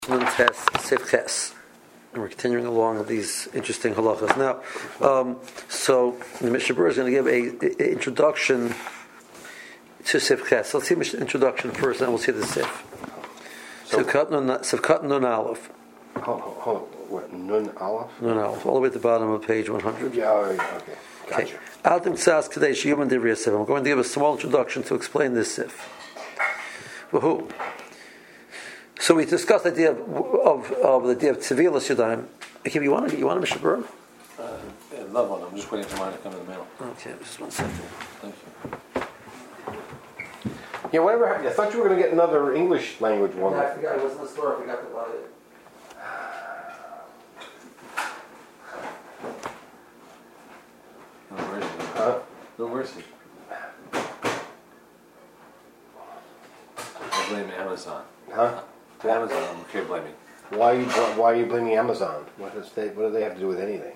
Test Sifches. And we're continuing along with these interesting halachas. Now, so the Mishnah Berurah is going to give an introduction to Sifches. Let's see the introduction first, and then we'll see the Sif. Sifkat Nun Aleph. What, Nun Aleph? Nun Aleph, all the way at the bottom of page 100. Yeah, okay. Gotcha. Altim Tzas Kadesh Yuman Divrei Sif. I'm going to give a small introduction to explain this Sif. Woohoo. So we discussed the idea of the idea of Tzivilas Yadayim. Okay, you want a Mishnah Berurah? Yeah, love one. I'm just waiting for mine to come in the mail. Okay, just 1 second. Thank you. Yeah, whatever happened? I thought you were going to get another English language one. Yeah, I forgot. It wasn't the store. I forgot to buy it. No, where is he? No, where is he? I blame Amazon. Huh? Amazon, I'm okay blaming. Why are you blaming Amazon? What do they have to do with anything?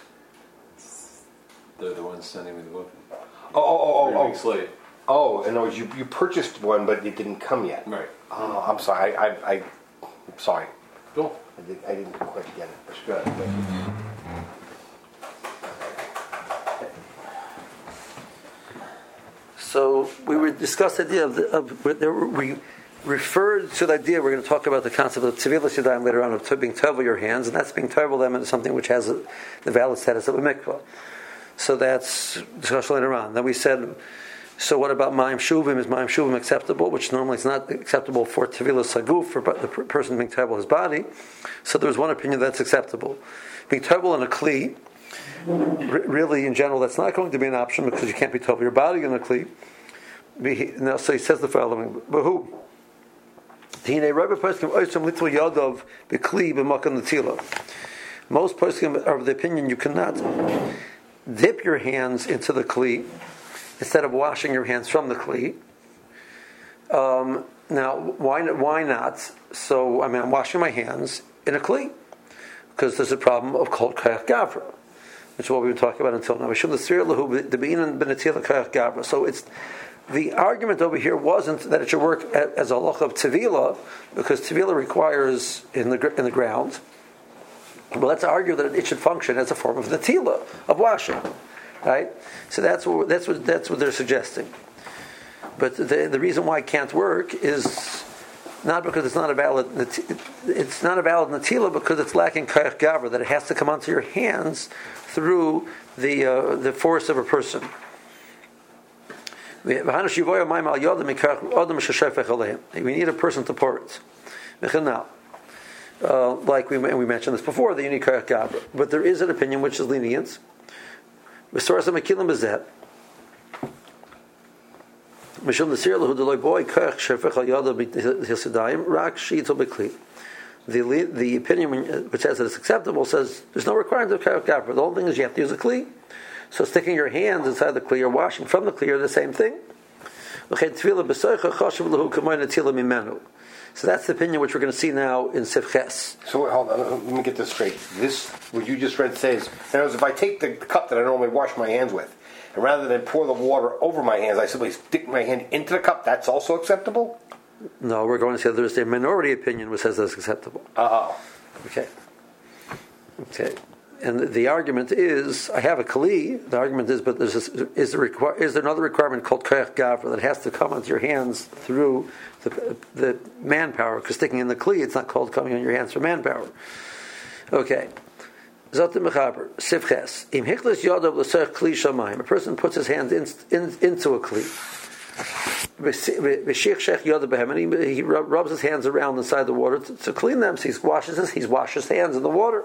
They're the ones sending me the book. 3 weeks late. Oh, in other words, you purchased one, but it didn't come yet. Right. Oh, I'm sorry. I'm sorry. Cool. I didn't quite get it. That's good. So we were discussing the idea we referred to the idea. We're going to talk about the concept of Tzivilas Yadayim later on, of being tovel your hands, and that's being tovel them into something which has the valid status of a mikvah. So that's discussion later on. Then we said, so what about Mayim Shuvim? Is Mayim Shuvim acceptable? Which normally is not acceptable for Tzivilas Saguf, for the person being tovel his body. So there's one opinion that's acceptable. Being tovel in a kli, really in general, that's not going to be an option because you can't be tovel your body in a kli. Now, so he says the following: Bahu. Most poskim are of the opinion you cannot dip your hands into the kli instead of washing your hands from the kli. Now, why not? So, I'm washing my hands in a kli because there's a problem of kol kayach gavra, which is what we've been talking about until now. So it's the argument over here wasn't that it should work as a halacha of tevila, because tevila requires in the ground. But let's argue that it should function as a form of natila, of washing, right? So that's what they're suggesting. But the reason why it can't work is not because it's not a valid natila, because it's lacking kayach gavra, that it has to come onto your hands through the force of a person. We need a person to pour it. Like we mentioned this before, the unique kayach gavra. But there is an opinion which is lenient. The opinion which says that it's acceptable says there's no requirement of kayach gavra. The whole thing is you have to use a kli. So sticking your hands inside the kli or washing from the kli are the same thing. So that's the opinion which we're going to see now in Sifches. So hold on, let me get this straight. This, what you just read says, in other words, if I take the cup that I normally wash my hands with, and rather than pour the water over my hands, I simply stick my hand into the cup, that's also acceptable? No, we're going to say there's a minority opinion which says that's acceptable. Okay. And the argument is, I have a kli. The argument is, but is there another requirement called kayach gavra that has to come onto your hands through the manpower? Because sticking in the kli, it's not called coming on your hands for manpower. Okay. Zotim mechaber sifches im hichlis yodav l'sech kli shamayim. A person puts his hands into a kli. And he rubs his hands around inside the water to clean them. So he washes his hands in the water.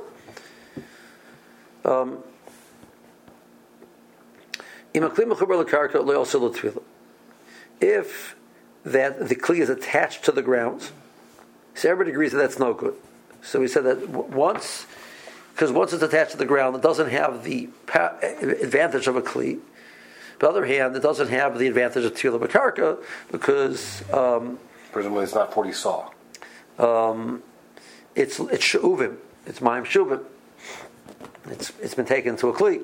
If that the kli is attached to the ground, so everybody agrees that that's no good. So we said that once it's attached to the ground, it doesn't have the advantage of a kli. On the other hand, it doesn't have the advantage of tefillah b'karka because presumably it's not 40 saw. It's shuvim. It's mayim shuvim. It's been taken to a kli.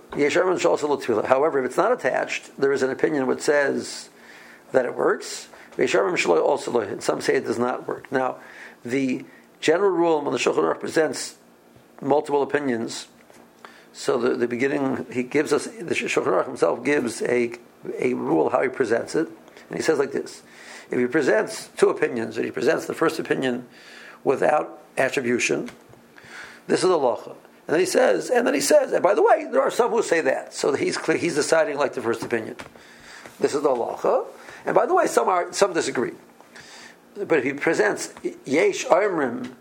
However, if it's not attached, there is an opinion which says that it works. And some say it does not work. Now, the general rule when the Shulchan Aruch presents multiple opinions, so the beginning, he gives us, the Shulchan Aruch himself gives a rule how he presents it, and he says like this: if he presents two opinions, and he presents the first opinion without attribution, this is a halacha. And then he says, and by the way, there are some who say that. So he's deciding like the first opinion. This is the halacha. And by the way, some disagree. But if he presents yesh oimrim,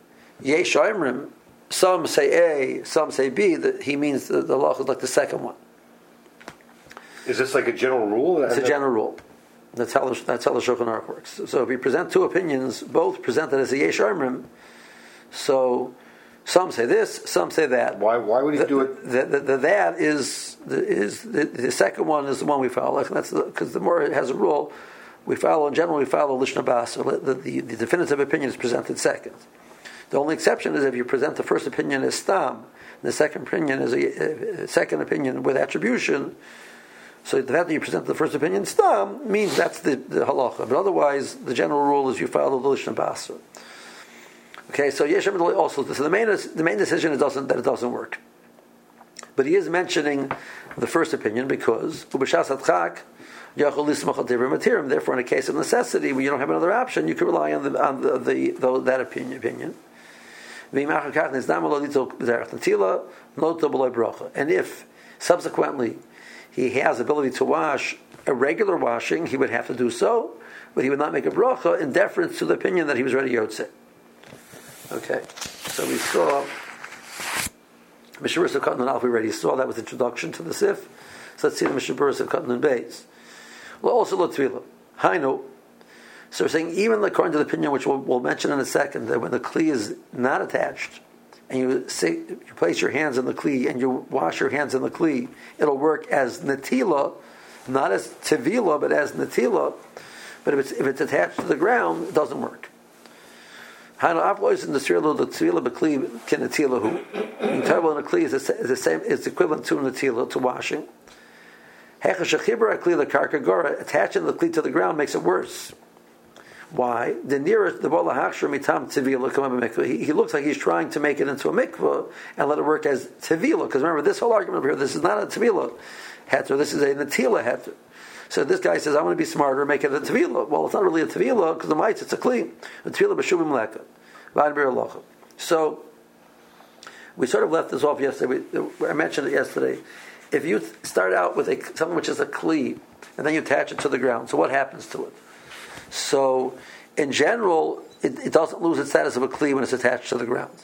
some say A, some say B, that he means the halacha is like the second one. Is this like a general rule? It's a general rule. That's how the Shulchan Aruch works. So if you present two opinions, both presented as a yesh oimrim, so some say this, some say that. Why would he do it? The second one is the one we follow. That's because the more it has a rule, we follow Lishna Bas. The definitive opinion is presented second. The only exception is if you present the first opinion as stam, the second opinion is a second opinion with attribution. So the fact that you present the first opinion stam means that's the halacha. But otherwise, the general rule is you follow the Lishna Bas. Okay, so Yeshem also. So the main decision is that it doesn't work. But he is mentioning the first opinion because therefore, in a case of necessity, when you don't have another option, you can rely on that opinion. And if subsequently he has ability to wash a regular washing, he would have to do so, but he would not make a bracha in deference to the opinion that he was ready yotze. Okay, so we saw Mishaburas of Katan and Alf. We already saw that was introduction to the Sif. So let's see the Mishaburas of Katan and Beis. Well, also Lotvila. Hainu. So we're saying even according to the opinion which we'll mention in a second, that when the kli is not attached and you place your hands in the kli and you wash your hands in the kli, it'll work as netila, not as tevila, but as netila. But if it's attached to the ground, it doesn't work. In the Tvila b'kli kinetilahu. In Tevil and a kli is the same. It's equivalent to netila, to washing. Attaching the kli to the ground makes it worse. Why? The nearest the bola hachshur mitam tevila. He looks like he's trying to make it into a mikvah and let it work as tevila. Because remember, this whole argument over here, this is not a tevila heter. This is a netila heter. So this guy says, I want to be smarter, make it a tevila. Well, it's not really a tevila, because the mites, it's a kli. A tevila b'shuvim leka. So, we sort of left this off yesterday. I mentioned it yesterday. If you start out with something which is a kli, and then you attach it to the ground, so what happens to it? So, in general, it doesn't lose its status of a kli when it's attached to the ground.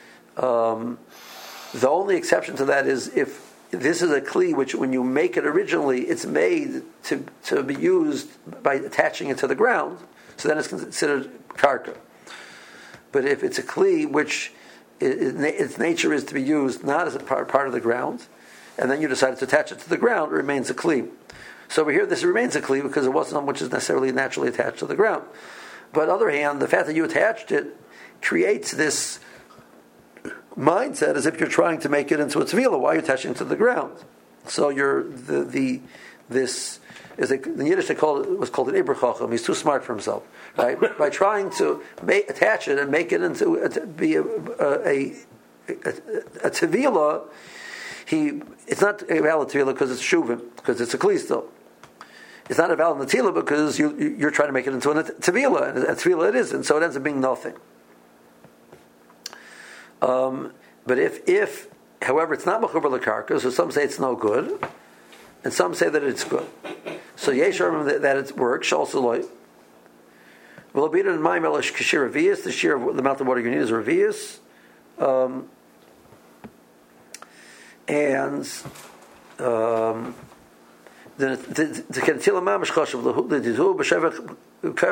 The only exception to that is if this is a kli which, when you make it originally, it's made to be used by attaching it to the ground, so then it's considered karka. But if it's a kli which its nature is to be used not as a part of the ground, and then you decide to attach it to the ground, it remains a kli. So over here, this remains a kli because it wasn't something which is necessarily naturally attached to the ground. But on the other hand, the fact that you attached it creates this mindset as if you're trying to make it into a tevila. Why are you attaching it to the ground? So in Yiddish was called an Ibr Chacham. He's too smart for himself, right? By trying to attach it and make it into a tevila, it's not a valid tevila because it's shuvim, because it's a kli still. It's not a valid netila because you're trying to make it into a tevila, and a tevila it is, and so it ends up being nothing. But if, however, it's not mechubar l'karka, so some say it's no good, and some say that it's good. So yeshar that it works. Also, like well, be it in my melish kashir revius. The shear of the amount of water you need is revius, and the kentila mamish chashav the dizu b'shevach. They don't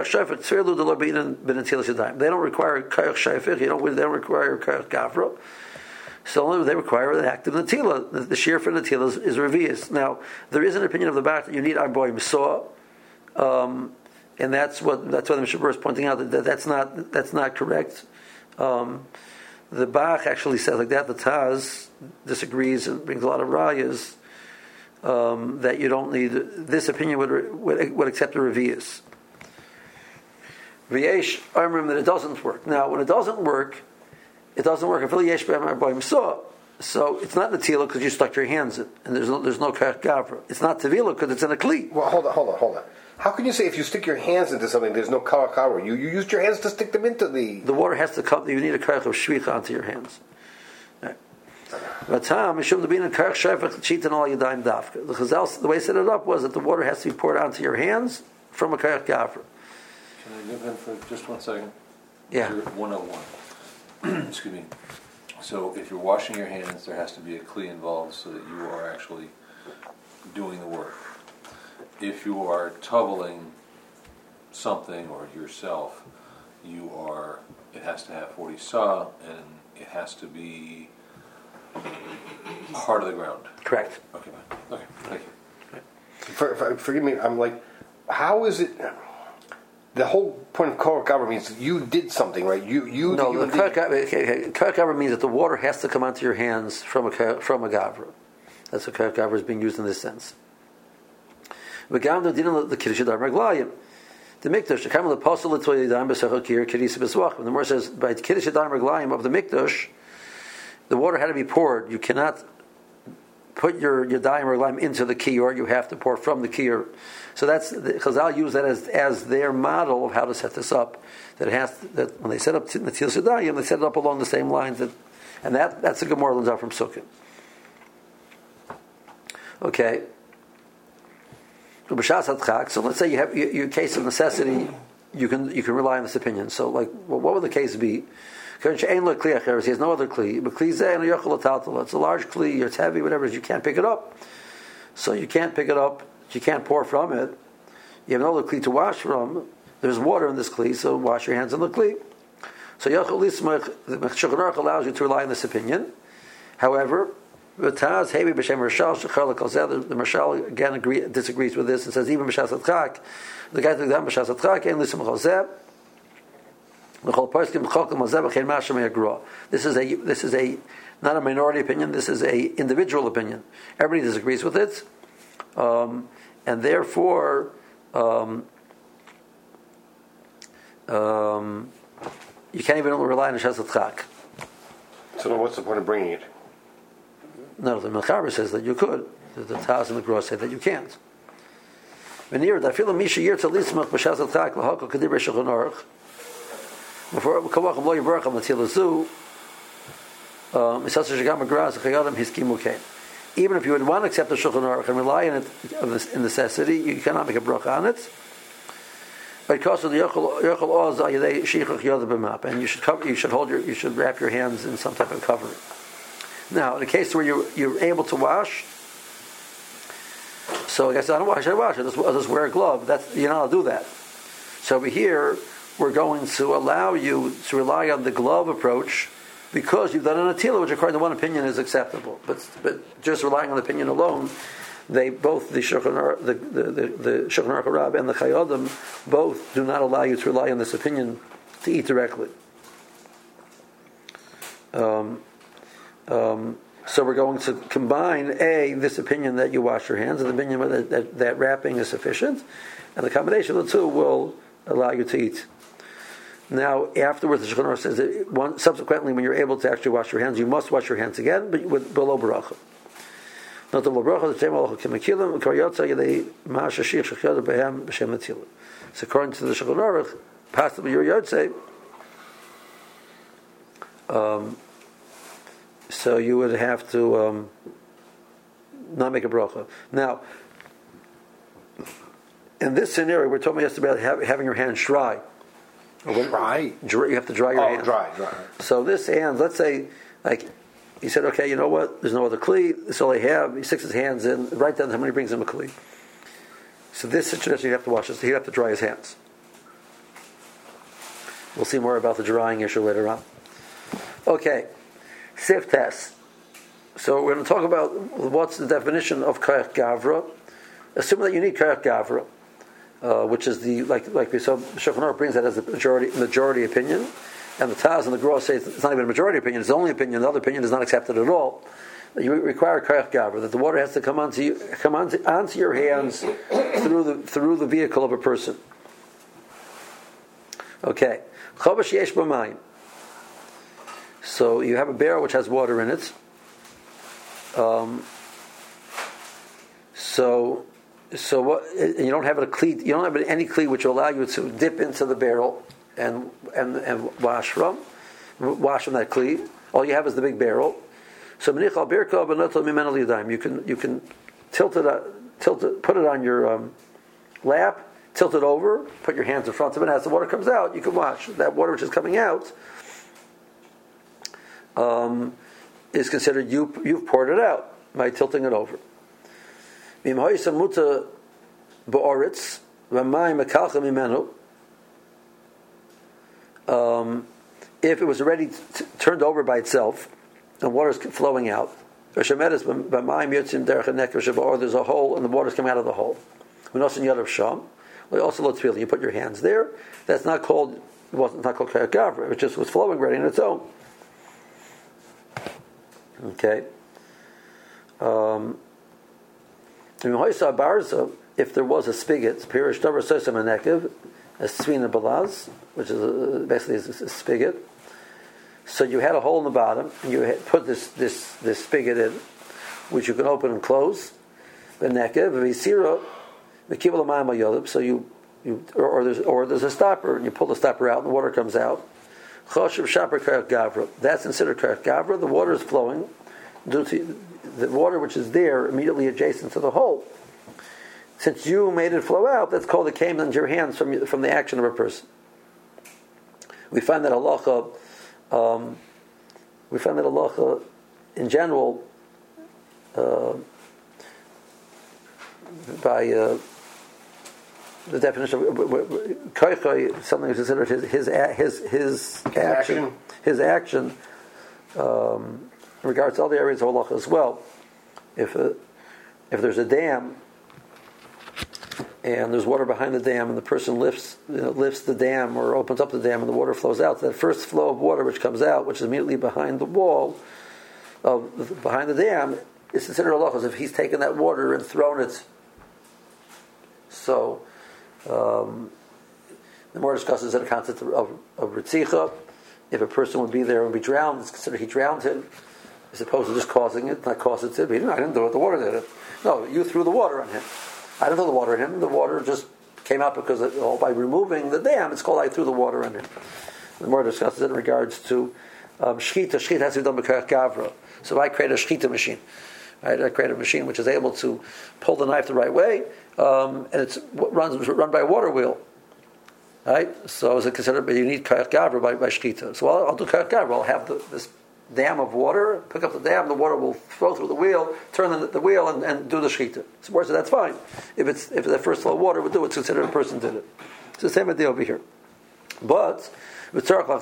require kayach shayfich. They don't require kayach gavra. So they require an active netila. The shear for netila is revius. Now there is an opinion of the Bach that you need arboy misoah, and that's why the Mishabur is pointing out that that's not correct. The Bach actually says like that. The Taz disagrees and brings a lot of rayas that you don't need. This opinion would accept the revius. V'yesh Omrim that it doesn't work. Now, when it doesn't work. So it's not Natila because you stuck your hands in, and there's no Kach Gavra. It's not Tevila because it's in a Kli. Well, hold on. How can you say if you stick your hands into something, there's no Kach Gavra? You used your hands to stick them into the... The water has to come, you need a Kach of Shvicha onto your hands. The way he set it up was that the water has to be poured onto your hands from a Kach Gavra. Can I jump in for just 1 second? Yeah. 101. Excuse me. So if you're washing your hands, there has to be a Kli involved so that you are actually doing the work. If you are toweling something or yourself, it has to have 40 sa, and it has to be part of the ground. Correct. Okay, fine. Okay, thank you. Forgive me, I'm like, how is it... The whole point of Kach Gavra means you did something, right? No, the Kach Gavra means that the water has to come onto your hands from a Gavra. That's what Kach Gavra is being used in this sense. The Mikdash, the Kamal Apostle, the Gemara says, by Kiddush Yadayim Reglayim of the Mikdash, the water had to be poured. You cannot put your Yadayim Reglayim into the Kiyur, you have to pour from the Kiyur. So that's Chazal use that as their model of how to set this up. That when they set up Natil Yadayim, they set it up along the same lines. That's a Gemara learns out from Sukkot. Okay. So let's say you have your case of necessity. You can rely on this opinion. So what would the case be? He has no other kli. It's a large kli. It's heavy. Whatever it is, you can't pick it up. So you can't pick it up. You can't pour from it. You have no other kli to wash from. There's water in this kli, so wash your hands in the kli. So the Shulchan Aruch allows you to rely on this opinion. However, the Marshal again disagrees with this and says even B'Shas Atchak, the guy took down B'Shas Atchak and Lissim Chazeh. This is a not a minority opinion. This is a individual opinion. Everybody disagrees with it, and therefore you can't even rely on B'Shas Atchak. So then, what's the point of bringing it? No, the Mechaber says that you could. The Taz and the Gross say that you can't. Even if you would want to accept the Shulchan Aruch and rely on it in necessity, you cannot make a bracha on it. Because of the and you should wrap your hands in some type of covering. Now, in a case where you're able to wash, so I said, I don't wash, I'll just wear a glove. You're not allowed to do that. So over here, we're going to allow you to rely on the glove approach because you've done an atila, which according to one opinion is acceptable. But just relying on the opinion alone, they both the Shulchan Aruch Rab and the Chayodim both do not allow you to rely on this opinion to eat directly. So we're going to combine this opinion that you wash your hands and the opinion that wrapping is sufficient, and the combination of the two will allow you to eat. Now, afterwards, the Shulchan Aruch says that subsequently, when you're able to actually wash your hands, you must wash your hands again, but with below baracha. Not the baracha, the same halacha k'mekilim, karyotza yedei ma'ashashich shechiyad behem b'shem netilah. So according to the Shulchan Aruch, possibly your yotzei. So you would have to not make a bracha. Now, in this scenario, we're talking yesterday about having your hands dry. Dry? You have to dry your hands. Dry. So this hands, let's say, he said, okay, you know what? There's no other kli. This is all I have. He sticks his hands in. Right down to when he brings him a kli. So this situation, you have to wash this. He'd have to dry his hands. We'll see more about the drying issue later on. Okay. Sif test. So we're going to talk about what's the definition of Kach Gavra. Assuming that you need Kach Gavra, which is like we saw, Shulchan Aruch brings that as the majority opinion, and the Taz and the Gross say it's not even a majority opinion; it's the only opinion. The other opinion is not accepted at all. You require Kach Gavra, that the water has to come onto your hands through the vehicle of a person. Okay. Chovash yesh b'mayim. So you have a barrel which has water in it. So what? You don't have a kli. You don't have any kli which will allow you to dip into the barrel and wash from that kli. All you have is the big barrel. So you can tilt it, put it on your lap, tilt it over, put your hands in front of it. As the water comes out, you can wash. That water which is coming out is considered you've poured it out by tilting it over. If it was already turned over by itself and water is flowing out, or there's a hole and the water is coming out of the hole. You put your hands there. That's not called. It wasn't not called Kayat Gavra. It just was flowing ready on its own. Okay. If there was a spigot, Pirish Dover Sosam Anekiv, a Svina Balaz, which is basically a spigot. So you had a hole in the bottom, and you had put this spigot in, which you can open and close. The Nekev, Visira, the Kibble Yodib. So there's a stopper, and you pull the stopper out, and the water comes out. Choshev Shaper Karat Gavra. That's considered Karat Gavra. The water is flowing due to the water which is there immediately adjacent to the hole. Since you made it flow out, that's called it came into your hands from the action of a person. We find that halacha. In general by the definition of koichai, something is considered his action. His action in regards to all the areas of halacha as well. If there's a dam and there's water behind the dam, and the person lifts the dam or opens up the dam, and the water flows out. So that first flow of water which comes out, which is immediately behind the wall, behind the dam, is considered halachos if he's taken that water and thrown it. So the more discusses the concept of ritzicha. If a person would be there and be drowned, it's considered he drowned him, as opposed to just causing it, not causing it. I didn't do it. The water did it. No, you threw the water on him. I didn't throw the water in him. The water just came out because by removing the dam, it's called I threw the water in him. The more discusses it in regards to shchita. Shchita has to be done by Kerach Gavra. So I create a shchita machine. Right? I create a machine which is able to pull the knife the right way, and it's run by a water wheel. Right? So is it considered? But you need Kerach Gavra by shchita. So I'll do Kerach Gavra. I'll have this dam of water, pick up the dam, the water will flow through the wheel, turn the wheel, and do the shechita. So that's fine. If the first flow of water would do it, it's considered a person did it. It's the same idea over here. But so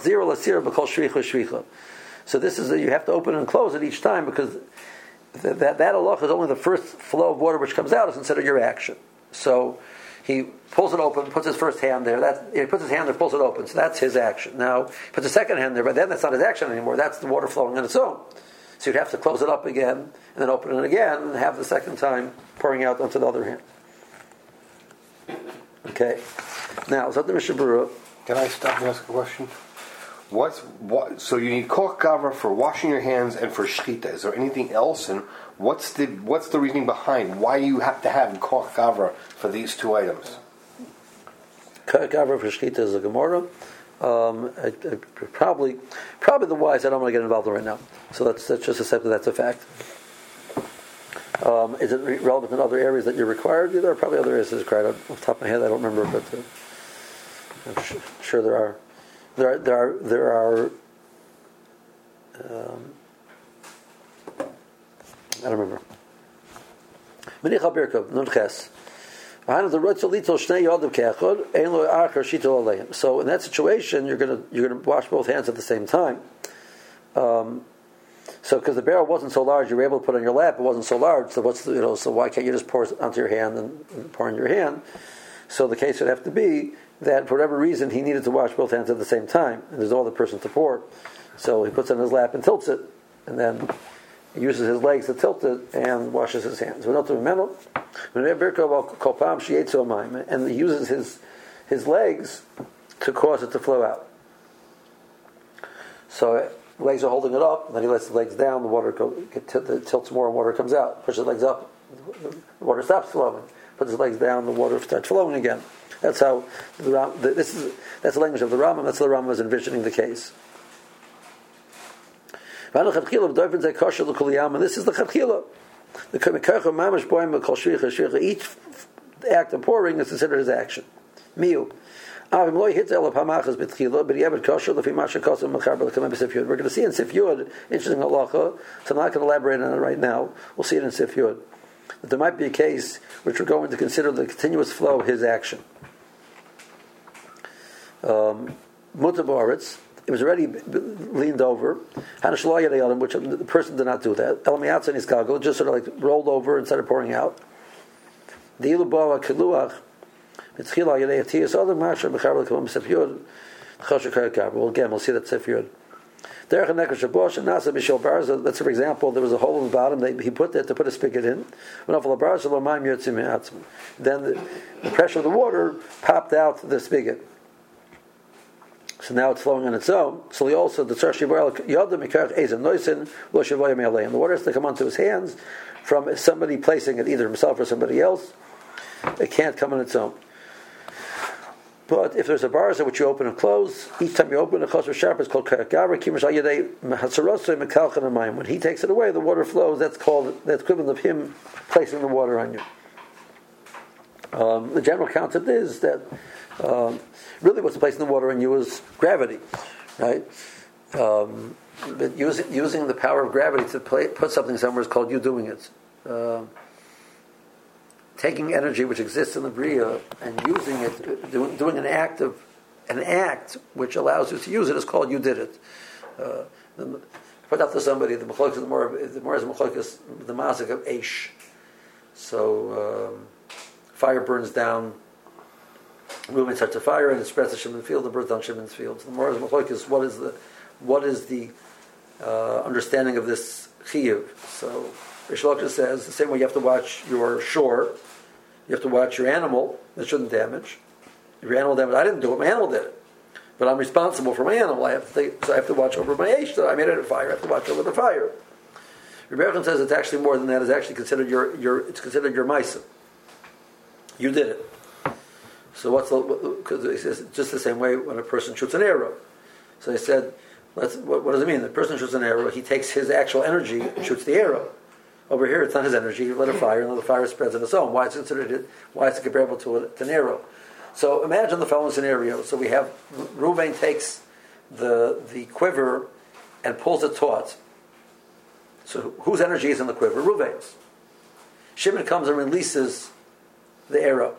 this is you have to open and close it each time, because that halach is only the first flow of water which comes out is considered your action. So he pulls it open, puts his first hand there. He puts his hand there, pulls it open. So that's his action. Now, he puts his second hand there, but then that's not his action anymore. That's the water flowing on its own. So you'd have to close it up again, and then open it again, and have the second time pouring out onto the other hand. Okay. Now, is that the Mishnah Berurah? Can I stop and ask a question? So you need koch gavra for washing your hands and for shchita. Is there anything else? And what's the reasoning behind why you have to have koch gavra for these two items? Koch gavra for shchita is a Gemara. Probably the wise. I don't want to get involved in right now. So let's just accept that that's a fact. Is it relevant in other areas that you're required? There are probably other areas that are required. Off the top of my head, I don't remember, but I'm sure there are. There are. I don't remember. Menicha birkav nunches. So in that situation, you're gonna wash both hands at the same time. So because the barrel wasn't so large, you were able to put it on your lap. It wasn't so large. So So why can't you just pour it onto your hand and pour in your hand? So the case would have to be that for whatever reason he needed to wash both hands at the same time, and there's no other person to pour. So he puts it in his lap and tilts it, and then he uses his legs to tilt it and washes his hands. And he uses his legs to cause it to flow out. So legs are holding it up, and then he lets the legs down, the water tilts more and water comes out. Pushes the legs up, the water stops flowing. Puts his legs down, the water starts flowing again. That's how that's the language of the Rambam. That's how the Rambam is envisioning the case. And this is the Chatchila. Each act of pouring is considered his action. Miu. We're going to see in Sif Yud, interesting halacha, so I'm not going to elaborate on it right now. We'll see it in Sif Yud. But there might be a case which we're going to consider the continuous flow of his action. Mutabaritz, it was already leaned over. Which the person did not do that. Just sort of like rolled over and started pouring out. The Ilubawa Kiluach. Well, again, we'll see that Sif Yud. Let's say, for example, there was a hole in the bottom he put there to put a spigot in. Then the pressure of the water popped out the spigot. So now it's flowing on its own. So he also the water has to come onto his hands from somebody placing it, either himself or somebody else. It can't come on its own. But if there's a barza which you open and close, each time you open a chosr sharp is called karakavra. When he takes it away, the water flows. That's equivalent of him placing the water on you. The general concept is that really what's placing the water on you is gravity, right? But using the power of gravity to put something somewhere is called you doing it. Taking energy which exists in the Bria and using it, doing an act which allows you to use it is called you did it. Put out to somebody the more is machlokas the mazik of eish. So fire burns down, movement starts a fire and it spreads to Shimon's field. The birds on Shimon's field. So the more is machlokas. What is the understanding of this chiyuv? So Rish Lakish says the same way you have to watch your shore, you have to watch your animal that shouldn't damage. If your animal damaged, I didn't do it, my animal did it. But I'm responsible for my animal. So I have to watch over my eish. So I made it a fire, I have to watch over the fire. Rebbe says it's actually more than that. It's actually considered it's considered your maisa. You did it. So because it's just the same way when a person shoots an arrow. So they said, what does it mean? The person shoots an arrow, he takes his actual energy and shoots the arrow. Over here, it's not his energy. You lit a fire, and the fire spreads on its own. Why is it comparable to an arrow? So imagine the following scenario. So we have Reuven takes the quiver and pulls it taut. So whose energy is in the quiver? Reuven's. Shimon comes and releases the arrow.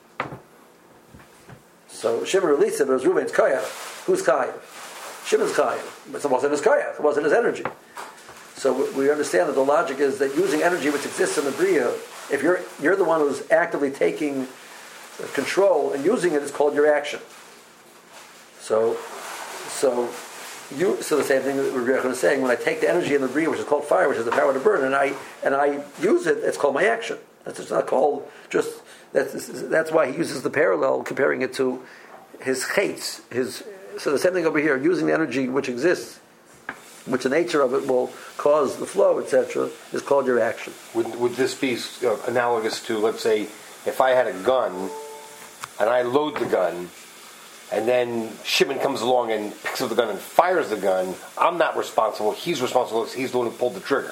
So Shimon released it, but it was Reuven's kayach. Who's kayach? Shimon's kayach. But it wasn't his kayach. It wasn't his energy. So we understand that the logic is that using energy which exists in the Bria, if you're the one who's actively taking control and using it, it's called your action. So the same thing that we're saying, when I take the energy in the Bria, which is called fire, which is the power to burn, and I use it, it's called my action. That's just not called just. That's why he uses the parallel, comparing it to his chaitz. So the same thing over here, using the energy which exists, which the nature of it will cause the flow, etc., is called your action. Would this be analogous to, let's say, if I had a gun and I load the gun, and then Shimon comes along and picks up the gun and fires the gun, I'm not responsible. He's responsible because he's the one who pulled the trigger.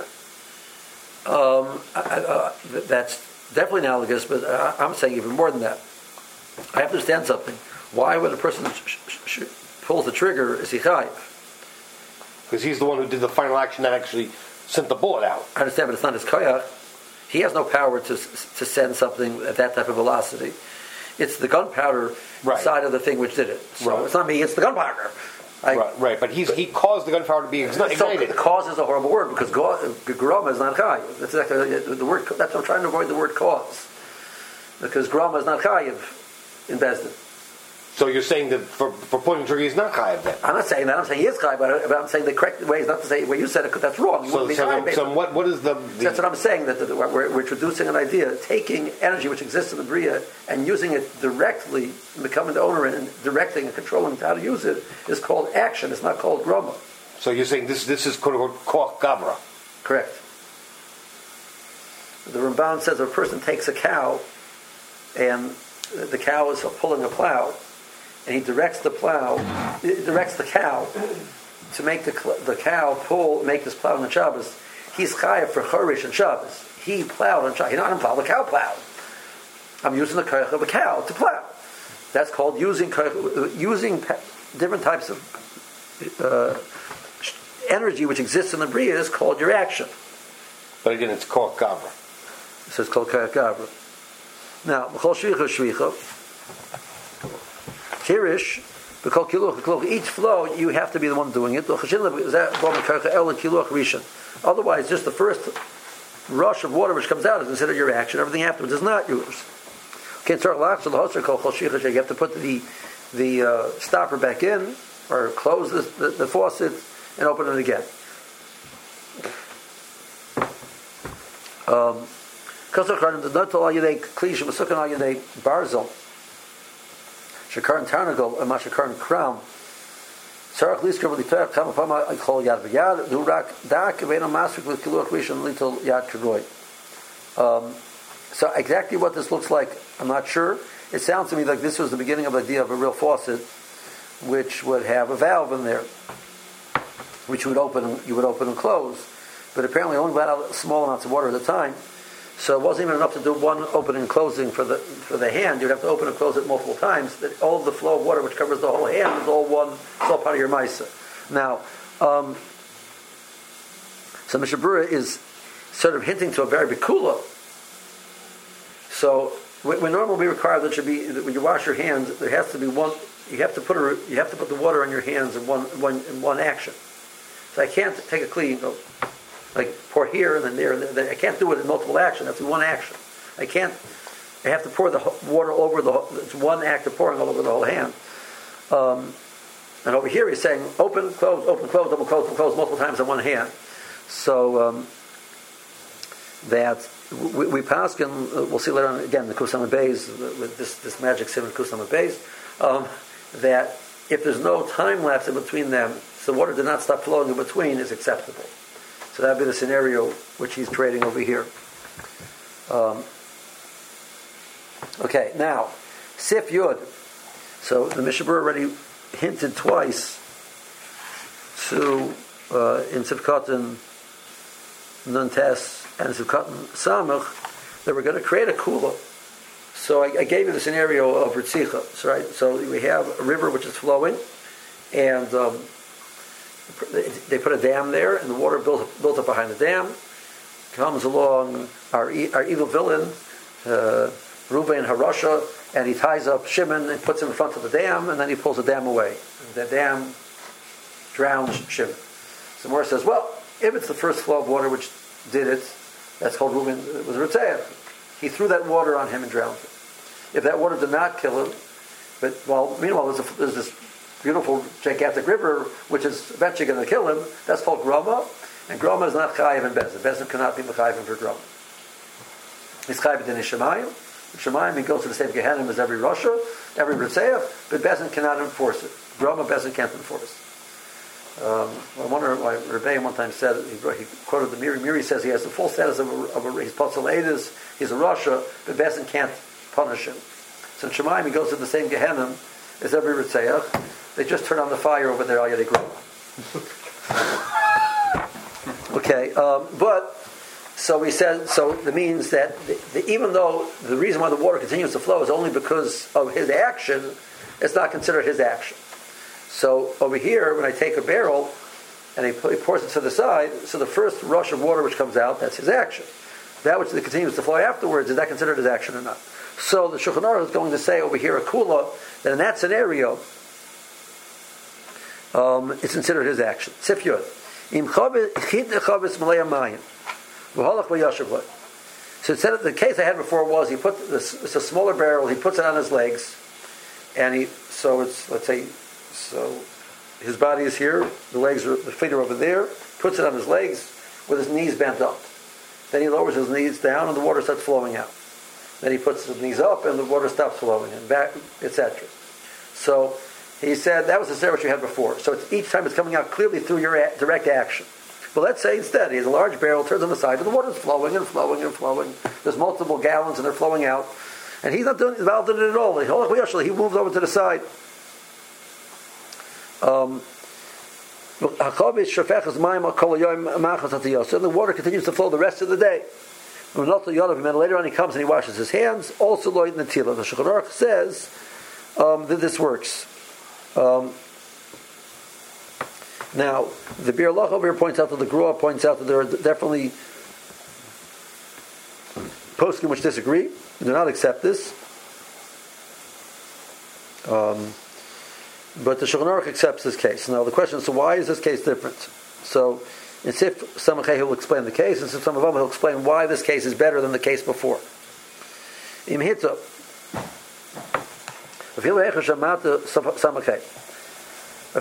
That's definitely analogous, but I'm saying even more than that. I have to understand something. Why, when a person pulls the trigger, is he chayiv? Because he's the one who did the final action that actually sent the bullet out. I understand, but it's not his koyach. He has no power to send something at that type of velocity. It's the gunpowder side of the thing which did it. So it's not me, it's the gunpowder. Right. But he caused the gunpowder to be ignited. So cause is a horrible word because groma is not chayiv. That's exactly the word. That's I'm trying to avoid the word cause, because groma is not chayiv in Bezdin. So you're saying that for pulling the trigger, he's not chayav then? I'm not saying that. I'm saying he is chayav, but I'm saying the correct way is not to say where you said it because that's wrong. You wouldn't be chayav. So what is the? That's what I'm saying. That we're introducing an idea, taking energy which exists in the bria and using it directly, and becoming the owner and directing and controlling how to use it is called action. It's not called groma. So you're saying this is quote unquote koch gavra. Correct. The Ramban says if a person takes a cow and the cow is pulling a plow, and he directs the cow to make the cow pull, make this plow on the Shabbos. He's chayav for chorish and Shabbos. He plowed on Shabbos. I didn't plow, the cow plowed. I'm using the koyach of a cow to plow. That's called using different types of energy which exists in the bria is called your action. But again, it's koch gavra. So it's called koyach gavra. Now, b'chol shvicha, kirish, b'chol kiluch, each flow you have to be the one doing it. Otherwise, just the first rush of water which comes out is considered your action. Everything afterwards is not yours. You have to put the stopper back in, or close the faucet and open it again. Barzel, Shakar and Tarnagol, and Mashakar and Crown. Sarach Lisker with the Kamapama, I call Yad Vyad, Durak, Dak, Vena Masrik with Kiluach Rishon, Little Yad Karoy. So exactly what this looks like, I'm not sure. It sounds to me like this was the beginning of the idea of a real faucet, which would have a valve in there, which you would open and close. But apparently only let out small amounts of water at a time. So it wasn't even enough to do one opening and closing for the hand. You'd have to open and close it multiple times. That all of the flow of water, which covers the whole hand, is all part of your maisa. Now, so Mishnah Berurah is sort of hinting to a very bikula. So when normally we require that when you wash your hands, there has to be one. You have to put the water on your hands in one action. So I can't take a kli and go like pour here and then there and then. I can't do it in multiple actions. That's one action. I have to pour the water over it's one act of pouring all over the whole hand. And over here he's saying open, close, double close multiple times on one hand. So that we paskin, we'll see later on again the Kusama Bays with this magic sim in Kusama Bays, that if there's no time lapse in between them, so the water did not stop flowing in between, is acceptable. So that would be the scenario which he's creating over here. Okay, now Sif Yud. So the Mishnah Berurah already hinted twice to in Sivkatan Nun Tes and Sivkatan Samach that we're going to create a kula. So I gave you the scenario of Ritzicha. So, right? So we have a river which is flowing, and they put a dam there, and the water built up behind the dam. Comes along our evil villain, Reuven Harasha, and he ties up Shimon and puts him in front of the dam, and then he pulls the dam away. And the dam drowns Shimon. So Mor says, well, if it's the first flow of water which did it, that's called Reuven, it was Ritzayah. He threw that water on him and drowned him. If that water did not kill him, meanwhile there's this beautiful gigantic river which is eventually going to kill him, that's called Groma, and Groma is not Chayiv and Bezin. Bezin cannot be Mechayiv for Groma. He's Chayiv in Shemayim. In Shemayim he goes to the same Gehenim as every Rasha, every Ritzayah, but Bezin cannot enforce it. Groma, Bezin can't enforce. I wonder why Rebbein one time said, he quoted the Miri. Miri says he has the full status of he's Potzal Eidos, he's a Rasha, but Bezin can't punish him. So in Shemayim he goes to the same Gehenim as every Ritzayah. They just turn on the fire over there, Al Yadei Groma. Okay, but so we said, so that means that even though the reason why the water continues to flow is only because of his action, it's not considered his action. So over here, when I take a barrel and he pours it to the side, so the first rush of water which comes out, that's his action. That which continues to flow afterwards, is that considered his action or not? So the Shulchan Aruch is going to say over here a kula that in that scenario, it's considered his action. Sif Yud. So instead of the case I had before was it's a smaller barrel, he puts it on his legs, so his body is here, the feet are over there, puts it on his legs with his knees bent up. Then he lowers his knees down and the water starts flowing out. Then he puts his knees up and the water stops flowing and back, etc. So he said that was the scenario you had before. So each time it's coming out clearly through your direct action. But let's say instead he has a large barrel, turns on the side, and the water's flowing and flowing and flowing. There's multiple gallons and they're flowing out. And he's not involved in it at all. He moves over to the side. And the water continues to flow the rest of the day. Later on he comes and he washes his hands. Also Lloyd Natila. The Shulchan Aruch says that this works. Now, the Bir Lach over here points out that the Grua points out that there are definitely poskim which disagree, do not accept this. But the Shulchan Aruch accepts this case. Now the question is, so why is this case different? So in Sif Samachay he'll explain the case, and Sif Samavam he'll explain why this case is better than the case before. Im Hitza. The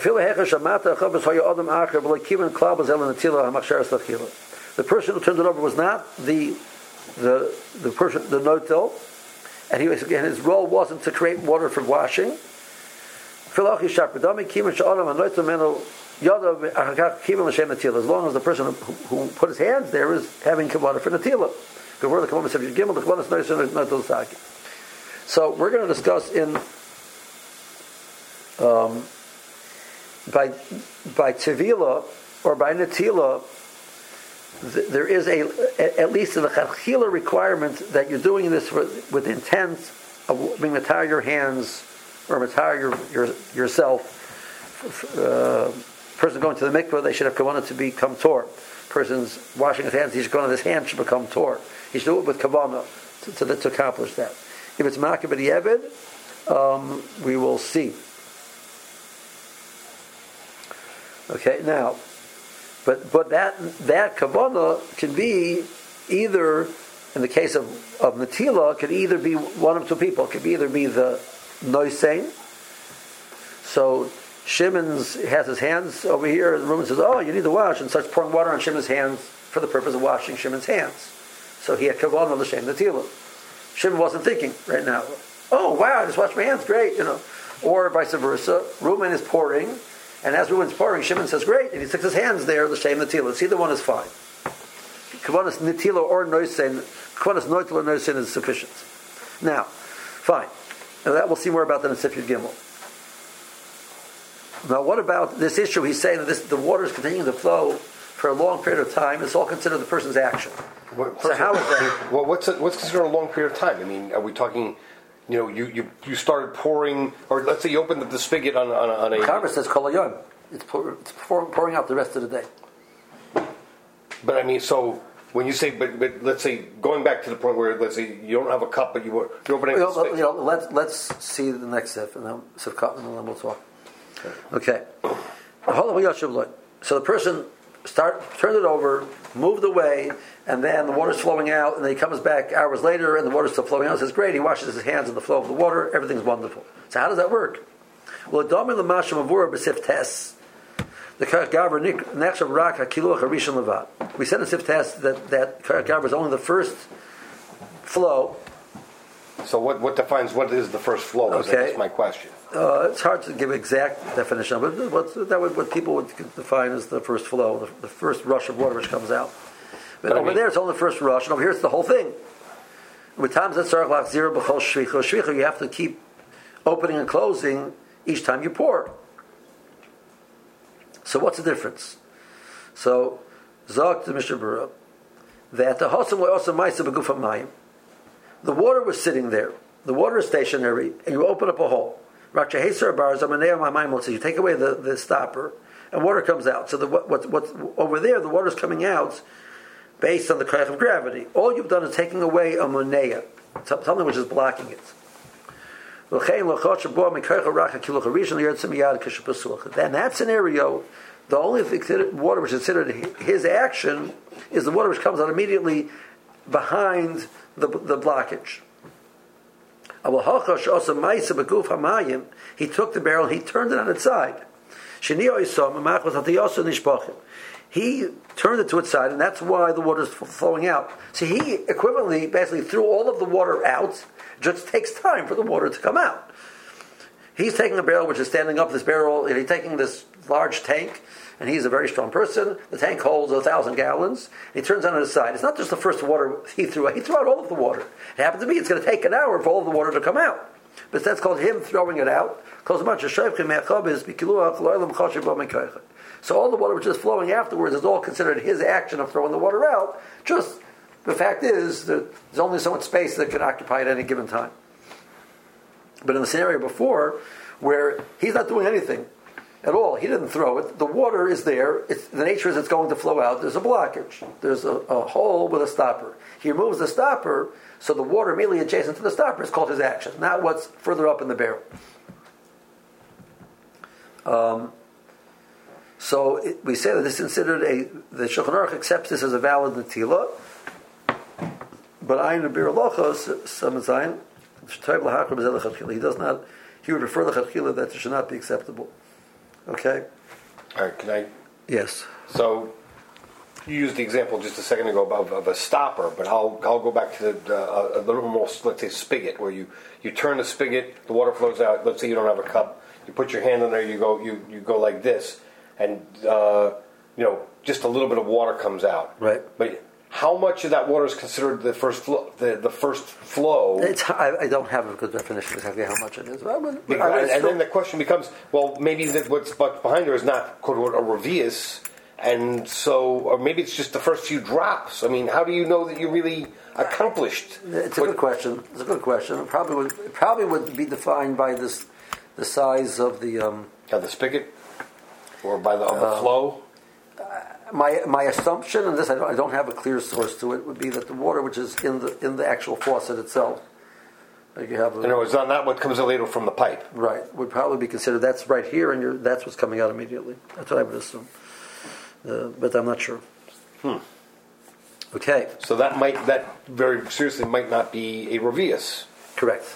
person who turned it over was not the person, the notel, and his role wasn't to create water for washing. As long as the person who put his hands there is having kavanah for natila. So we're going to discuss by tevila or by natila, there is at least a chachila requirement that you're doing this with intent of being matar your hands or matar yourself. Person going to the mikveh, they should have kavanah to become tor. Person's washing his hands, he's going his hand should become tor. He should do it with kavanah to accomplish that. If it's makeh b'di'eved, we will see. Okay, now, but that kavanah can be either, in the case of natila, could either be one of two people. It could either be the noisein. So Shimon has his hands over here, and the woman says, "Oh, you need to wash," and starts pouring water on Shimon's hands for the purpose of washing Shimon's hands. So he had kavanah l'shem natila. Shimon wasn't thinking right now, "Oh, wow, I just washed my hands, great," or vice versa. Reuben is pouring. And as Reuben's pouring, Shimon says, "Great!" And he sticks his hands there, the same natila. See, the one is fine. Kavanas natila or noisein, kavanas noitel or noisein is sufficient. Now, fine. And that we'll see more about that in Sif Yud Gimel. Now, what about this issue? He's saying that the water is continuing to flow for a long period of time. It's all considered the person's action. So how is that? Well, what's considered a long period of time? I mean, are we talking? You started pouring, or let's say you opened the spigot on a. The Chaver says kol hayom. It's pouring out the rest of the day. But I mean, so when you say, but let's say going back to the point where let's say you don't have a cup, but you're opening. Let's see the next sif, and then sif cut, and then we'll talk. Okay. So the person turned it over, moved away, and then the water's flowing out, and then he comes back hours later, and the water's still flowing out. He says, "Great!" He washes his hands in the flow of the water. Everything's wonderful. So how does that work? Well, the we said in Sif Test that Gaber is only the first flow. So what defines what is the first flow? Okay. That's my question. It's hard to give exact definition, but what people would define as the first flow, the first rush of water which comes out. But over there, it's only the first rush, and over here, it's the whole thing. With times that shvicha, you have to keep opening and closing each time you pour. So what's the difference? So Zog to Mishnah Berurah that the Hosam Le'osam Ma'aseh B'gufam Mayim. The water was sitting there. The water is stationary, and you open up a hole. You take away the stopper, and water comes out. So what's over there, the water is coming out based on the koach of gravity. All you've done is taking away a monea, something which is blocking it. In that scenario, the only water which is considered his action is the water which comes out immediately behind the blockage. He took the barrel, he turned it on its side. He turned it to its side, and that's why the water is flowing out. So he equivalently basically threw all of the water out. It just takes time for the water to come out. He's taking a barrel which is standing up, this barrel, and he's taking this large tank, and he's a very strong person. The tank holds 1,000 gallons. He turns it on its side. It's not just the first water he threw out. He threw out all of the water. It happens to be it's going to take an hour for all of the water to come out. But that's called him throwing it out. So all the water which is flowing afterwards is all considered his action of throwing the water out. Just the fact is that there's only so much space that can occupy at any given time. But in the scenario before, where he's not doing anything at all, he didn't throw it, the water is there, the nature is it's going to flow out, there's a blockage, there's a hole with a stopper. He removes the stopper, so the water immediately adjacent to the stopper is called his action, not what's further up in the barrel. We say that this is considered the Shulchan Aruch accepts this as a valid netila, but Ayin Abir Lochos, Samazayin, he does not, he would refer the Chachila that it should not be acceptable. Okay? Alright, can I? Yes. So, you used the example just a second ago of a stopper, but I'll go back to a little more, let's say, spigot, where you turn the spigot, the water flows out, let's say you don't have a cup, you put your hand in there, you go like this, and, just a little bit of water comes out. Right. But how much of that water is considered the first flow? The first flow. I don't have a good definition of exactly how much it is. And then the question becomes, well, maybe what's behind there is not quote unquote a revius, and so, or maybe it's just the first few drops. I mean, how do you know that you really accomplished? It's a good question. It's a good question. It probably would be defined by the size of the spigot, or by the flow. My assumption, and this I don't have a clear source to it, would be that the water which is in the actual faucet itself, like you have. In other words, not what comes later from the pipe. Right, would probably be considered. That's right here, and that's what's coming out immediately. That's what I would assume, but I'm not sure. Okay. So that very seriously might not be a revius. Correct.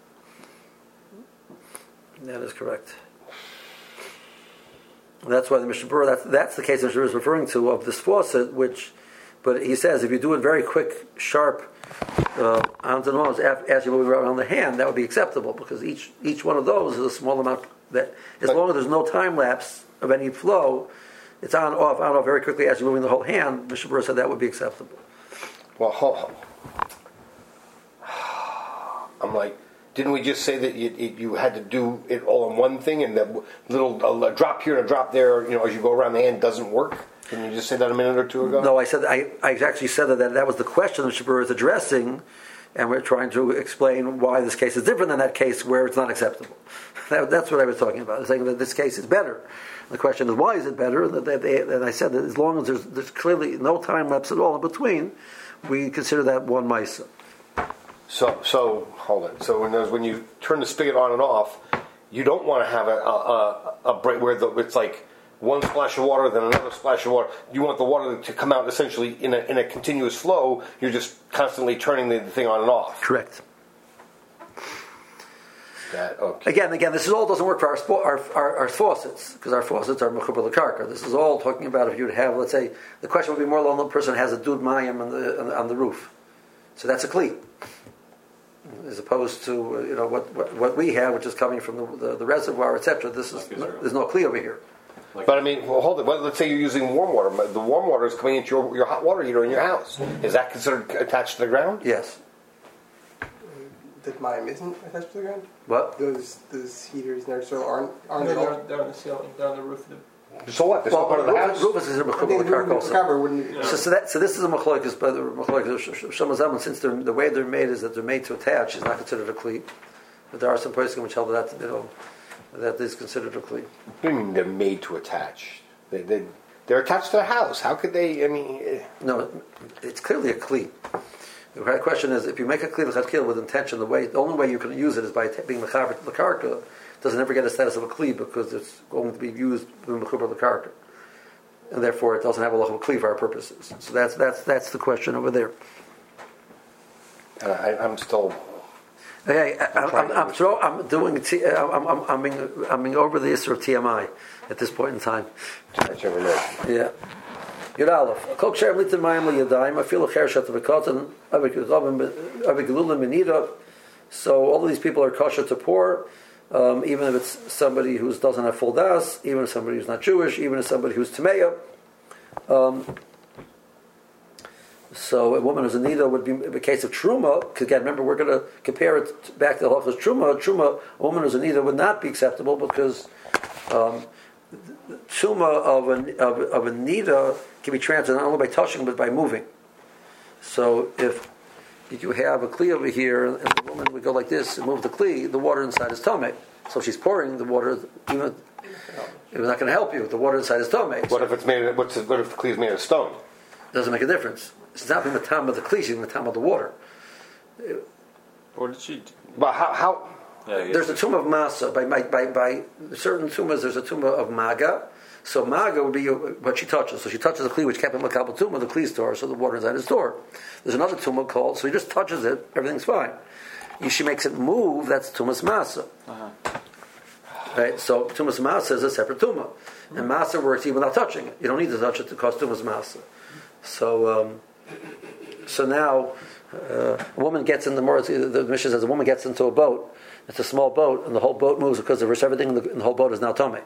That is correct. That's why the Mishnah Berurah, that's the case the Mishnah Berurah is referring to of this faucet, but he says if you do it very quick, sharp, on the nose, as you move around the hand, that would be acceptable, because each one of those is a small amount, that as long as there's no time lapse of any flow, it's on, off, very quickly as you're moving the whole hand, Mishnah Berurah said that would be acceptable. Well, I'm like, didn't we just say that you had to do it all in one thing, and that a drop here and a drop there, as you go around the hand, doesn't work? Didn't you just say that a minute or two ago? No, I actually said that was the question that Shabur is addressing, and we're trying to explain why this case is different than that case where it's not acceptable. That's what I was talking about, saying that this case is better. The question is, why is it better? And I said that as long as there's clearly no time lapse at all in between, we consider that one Maisa. So hold it. So when you turn the spigot on and off, you don't want to have a break where it's like one splash of water, then another splash of water. You want the water to come out essentially in a continuous flow. You're just constantly turning the thing on and off. Correct. Okay. Again, this all doesn't work for our faucets, because our faucets are mechubar l'karka. This is all talking about if you would have, let's say, the question would be more along the person has a dud mayim on the roof, so that's a kli, as opposed to what we have, which is coming from the reservoir, etc. There's no kli over here. But I mean, hold it. Let's say you're using warm water. The warm water is coming into your hot water heater in your house. Is that considered attached to the ground? Yes. That mine isn't attached to the ground? What? Those heaters in our soil aren't They're at all? on the ceiling, they're on the roof of the... So what? This is part of the house? Rufus is a mechubar l'karka also. Wouldn't, So this is a machlokes, but the machlokes Shlomo Zalman, since the way they're made is that they're made to attach, is not considered a kli. But there are some poskim which held that is considered a kli. What do you mean they're made to attach? They're attached to the house. How could they? I mean, no, it's clearly a kli. The question is, if you make a kli l'chadkil with intention, the only way you can use it is by being mechaber l'karka. Doesn't ever get a status of a kli because it's going to be used with mechubar l'karka, and therefore it doesn't have a lach of kli for our purposes. So that's the question over there. I'm still. Okay, I'm over the issue of TMI at this point in time. Whichever know. Yeah. Yud Aleph. Kol ksher litin mayim liyadayim. Afilu cher shat v'kotan. Avigelulim menida. So all of these people are kosher to pour, even if it's somebody who doesn't have full das, even if somebody who's not Jewish, even if somebody who's Tameya. So a woman who's a nida would be in the case of truma. Because again, remember we're going to compare it back to the halachas truma. Truma, a woman who's a nida would not be acceptable because truma of a nida can be transferred not only by touching but by moving. So if you have a kli over here and the woman would go like this and move the kli, the water inside is tame. So she's pouring the water. Even it was not going to help you. The water inside is tame. What if it's made? What if the kli is made of stone? Doesn't make a difference. It's not being the time of the kli, she's the time of the water. What did she do? But how? There's a tumor of masa. By certain tumors, there's a tumor of maga. So maga would be what she touches. So she touches the kli, which kept in makabel tumor, the kli store, so the water inside is stored. There's another tumor called, so he just touches it, everything's fine. She makes it move, that's tumas masa. Right? So tumas masa is a separate tumor. And masa works even without touching it. You don't need to touch it to cause tumas masa. So now, a woman gets in the Mishnah says a woman gets into a boat. It's a small boat, and the whole boat moves because everything in the whole boat is now tame.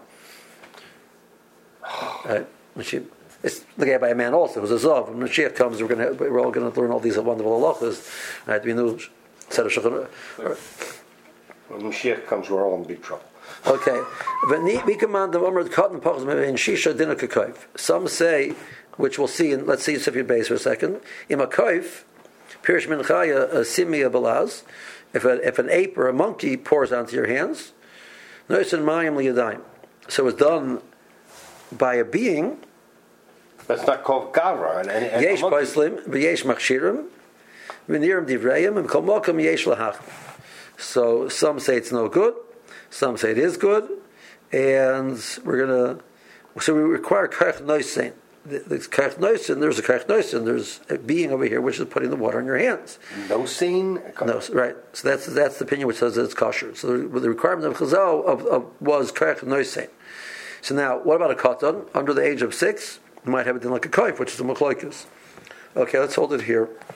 Right? It's looked at by a man also who's a zav. When Mashiach comes, we're all going to learn all these wonderful halachas. Right? We know set of shulchan. When Mashiach comes, we're all in big trouble. Okay. Some say, which we'll see, and let's see Sifyat Beis for a second. Imakayf, Pirish Min Chaya, Simia Balaz. If an ape or a monkey pours onto your hands, Noisin Mayim Liyadayim. So it's done by a being. That's not called gavra. Yesh Paislim, V'yesh Machshirim, V'nirim Divrayim, and Kol Mokum Yesh Lahach. So some say it's no good, some say it is good, and we require Kach Noisin. The Kach Noisin, there's a Kach Noisin, there's a being over here which is putting the water in your hands. Noisin? No, right. So that's the opinion which says that it's kosher. So the requirement of Chazal was Kach Noisin. So now, what about a katan under the age of 6? You might have it in like a kaif, which is a machloikus. Okay, let's hold it here.